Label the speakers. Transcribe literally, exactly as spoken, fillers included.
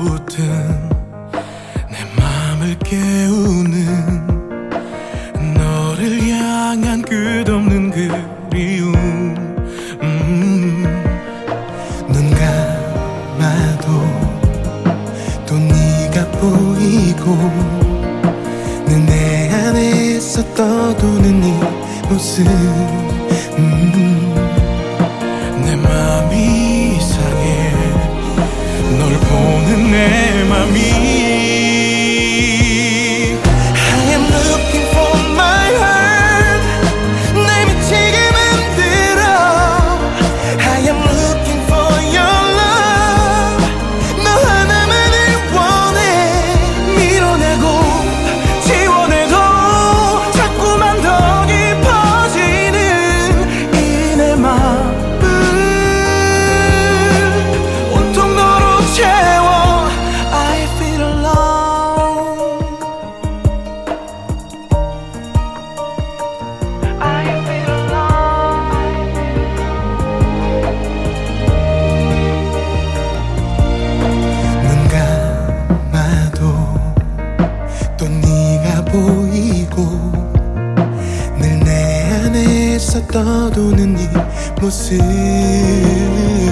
Speaker 1: 붙은 내 맘을 깨우는 너를 향한 끝없는 그리움. 음.
Speaker 2: 눈 감아도 또 네가 보이고 늘 내 안에서 떠도는 네 모습. 음.
Speaker 1: 내 맘이 이상해 널 보는 내 맘이.
Speaker 2: I am looking for my heart 날 미치게 만들어. I am looking for your love 너 하나만을 원해. 밀어내고 지워내도 자꾸만 더 깊어지는 이 내 맘을 온통 너로 채워. I feel alone. I feel alone. 눈 감아도 또 네가 보이고 늘 내 안에서 떠도는 네 모습.